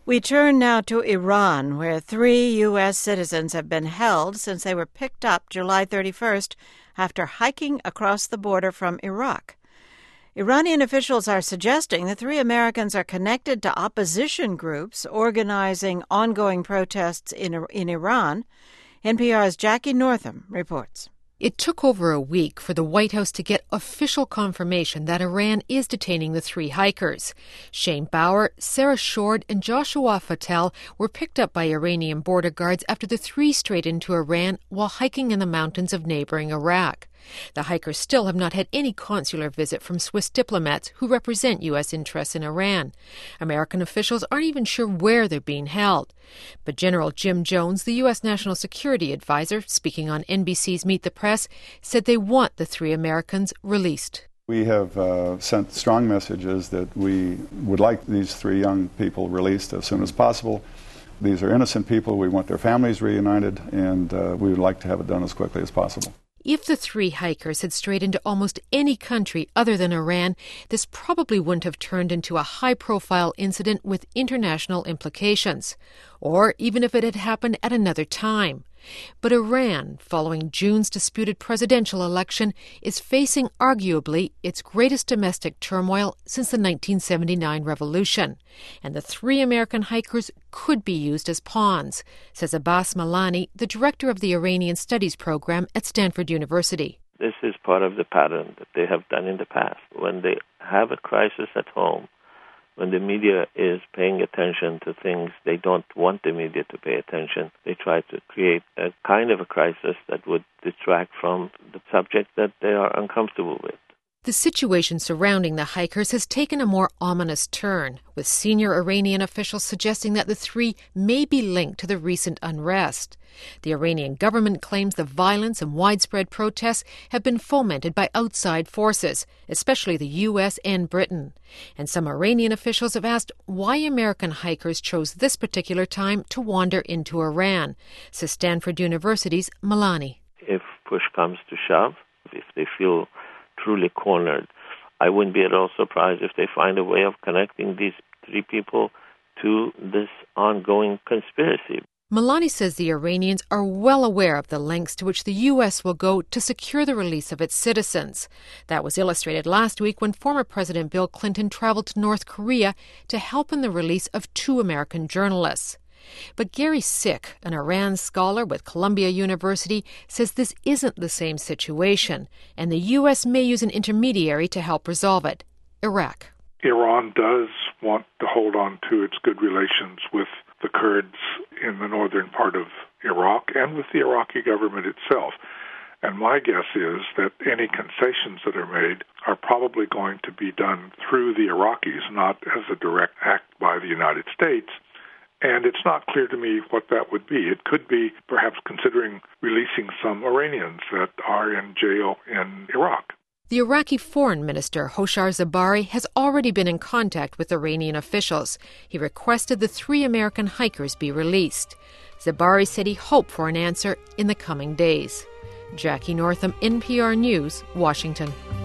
We turn now to Iran, where 3 U.S. citizens have been held since they were picked up July 31st after hiking across the border from Iraq. Iranian officials are suggesting the 3 Americans are connected to opposition groups organizing ongoing protests in Iran. NPR's Jackie Northam reports. It took over a week for the White House to get official confirmation that Iran is detaining the 3 hikers. Shane Bauer, Sarah Shord, and Joshua Fattel were picked up by Iranian border guards after the 3 strayed into Iran while hiking in the mountains of neighboring Iraq. The hikers still have not had any consular visit from Swiss diplomats who represent U.S. interests in Iran. American officials aren't even sure where they're being held. But General Jim Jones, the U.S. National Security Advisor, speaking on NBC's Meet the Press, said they want the 3 Americans released. We have sent strong messages that we would like these 3 young people released as soon as possible. These are innocent people. We want their families reunited, and we would like to have it done as quickly as possible. If the 3 hikers had strayed into almost any country other than Iran, this probably wouldn't have turned into a high-profile incident with international implications, or even if it had happened at another time. But Iran, following June's disputed presidential election, is facing arguably its greatest domestic turmoil since the 1979 revolution. And the 3 American hikers could be used as pawns, says Abbas Milani, the director of the Iranian Studies program at Stanford University. This is part of the pattern that they have done in the past. When they have a crisis at home, when the media is paying attention to things they don't want the media to pay attention, they try to create a kind of a crisis that would detract from the subject that they are uncomfortable with. The situation surrounding the hikers has taken a more ominous turn, with senior Iranian officials suggesting that the 3 may be linked to the recent unrest. The Iranian government claims the violence and widespread protests have been fomented by outside forces, especially the U.S. and Britain. And some Iranian officials have asked why American hikers chose this particular time to wander into Iran, says Stanford University's Milani. If push comes to shove, if they feel truly cornered, I wouldn't be at all surprised if they find a way of connecting these 3 people to this ongoing conspiracy. Milani says the Iranians are well aware of the lengths to which the U.S. will go to secure the release of its citizens. That was illustrated last week when former President Bill Clinton traveled to North Korea to help in the release of 2 American journalists. But Gary Sick, an Iran scholar with Columbia University, says this isn't the same situation, and the U.S. may use an intermediary to help resolve it: Iraq. Iran does want to hold on to its good relations with the Kurds in the northern part of Iraq and with the Iraqi government itself. And my guess is that any concessions that are made are probably going to be done through the Iraqis, not as a direct act by the United States. And it's not clear to me what that would be. It could be perhaps considering releasing some Iranians that are in jail in Iraq. The Iraqi Foreign Minister, Hoshar Zebari, has already been in contact with Iranian officials. He requested the 3 American hikers be released. Zebari said he hoped for an answer in the coming days. Jackie Northam, NPR News, Washington.